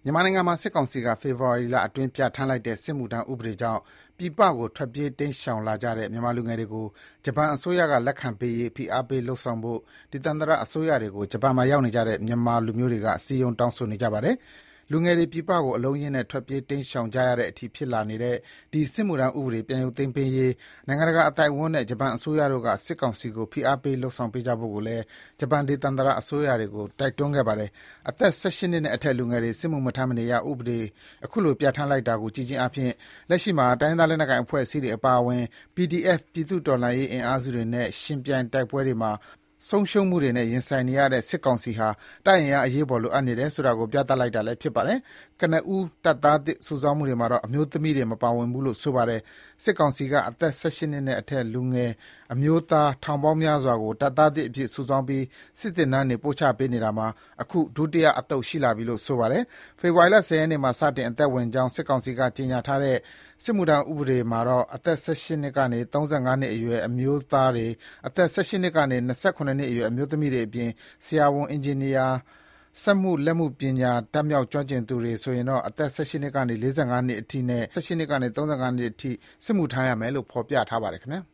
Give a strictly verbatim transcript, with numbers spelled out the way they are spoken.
မြန်မာနိုင်ငံမှာစစ်ကောင်စီကဖေဖော်ဝါရီလအတွင်းပြဋ္ဌာန်းလိုက်တဲ့စစ်မှုထမ်းဥပဒေကြောင့်ပြည်ပကိုထွက်ပြေးတိမ်းရှောင်လာကြတဲ့မြန်မာလူငယ်တွေကိုဂျပန်အစိုးရကလက်ခံပေးရေးဖိအားပေးလုပ်ဆောင်ဖို့ဒေသန္တရအစိုးရတွေကိုဂျပန်မှာရောက်နေကြတဲ့မြန်မာလူမျိုးတွေကစည်းရုံးတောင်းဆိုနေကြပါတယ်။လူငယ်တွေပြည်ပကိုအလုံးရင်းနဲ့ထွက်ပြေးတိမ်းရှောင်ကြရတဲ့အထိဖြစ်လာနေတဲ့ဒီစစ်မှုထမ်းဥပဒေပြန်ရုပ်သိမ်းပေးရေးနိုင်ငံတကာအသိုက်အဝန်းနဲ့ဂျပန်အစိုးရတို့ကစစ်ကောင်စီကိုဖိအားပေးလုပ်ဆောင်ပေးကြဖို့ကိုလည်းဂျပန်ဒေသန္တရအစိုးရတွေကိုတိုက်တွန်းခဲ့ပါတယ်။အသက်၁၈နှစ်နဲ့အထက်လူငယ်တွေစစ်မှုမထမ်းမနေရဥပဒေအခုလိုပြဋ္ဌာန်းလိုက်တာကိုကြည်ချင်းအဖြစ်လက်ရှိမှာတိုင်းသားလက်နက်ကိုင်အဖွဲ့အစည်းတွေအပါအဝင် ပီ ဒီ အက်ဖ် ပြည်သူ့တော်လှန်ရေးအင်အားစုတွေနဲ့ရှင်ပြိုင်တိုက်ပွဲတွေမှာဆုံးရှုံးမှုတွေနဲ့ရင်ဆိုင်နေရတဲ့စစ်ကောင်စီဟာတိုက်အင်အားအရေးပေါ်လိုအပ်နေတယ်ဆိုတာကိုပြသလိုက်တာလည်းဖြစ်ပါတယ်။ကနဦးတပ်သားသစ်စုဆောင်းမှုတွေမှာတော့အမျိုးသမီးတွေမပါဝင်ဘူးလို့ဆိုပါတယ်။စစ်ကောင်စီကအသက်၁၈နှစ်နဲ့အထက်လူငယ်အမျိုးသားထောင်ပေါင်းများစွာကိုတပ်သားသစ်အဖြစ်စုဆောင်းပြီးစစ်သင်တန်းတွေပို့ချပေးနေတာမှာအခုဒုတိယအသုတ်ရှိလာပြီလို့ဆိုပါတယ်။ဖေဖော်ဝါရီလ၁၀ရက်နေ့မှာစတင်အသက်ဝင်ကြောင်းစစ်ကောင်စီကကြေညာထားတဲ့စစ်မှုထမ်းဥပဒေမှာတော့အသက်၁၈နှစ်ကနေ၃၅နှစ်အရွယ်အမျိုးသားတွေအသက်၁၈နှစ်ကနေ၂၇နှစ်အရွယ်အမျိုးသမီးတွေအပြင်ဆရာဝန်အင်ဂျင်နီယာစက်မှုလက်မှုပညာတတ်မြောက်ကျွမ်းကျင်သူတွေဆိုရင်တော့အသက်၁၈နှစ်ကနေ၄၅နှစ်အထိနဲ့၁၈နှစ်ကနေ၃၅နှစ်အထိစစ်မှုထမ်းရမယ်လို့ဖော်ပြထားပါတယ်ခင်ဗျာ